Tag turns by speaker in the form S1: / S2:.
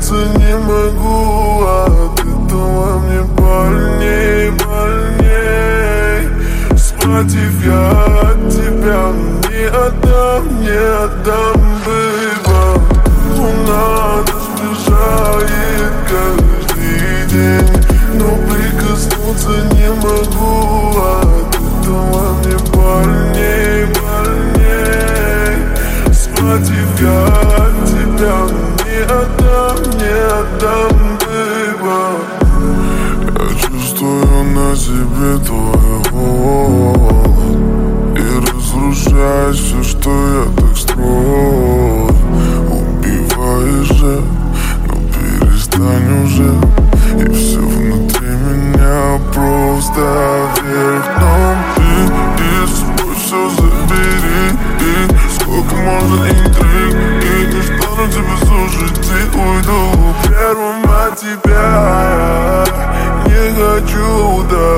S1: проснуться не могу. От этого мне больней, больней. Схватив я от тебя, не отдам, бэйба. Луна нас сближает каждый день, но прикоснуться не могу. От этого мне больней, больней. Схватив я от тебя, не отдам, бэйба. Я чувствую на себе твой голод и разрушаешь все, что я так строил. Убиваешь же, но перестань уже. И все внутри меня просто вверх дном. И с собой все забери. И сколько можно интриг, и не стану тебя слушать, и уйду первым от тебя. Не хочу ударить.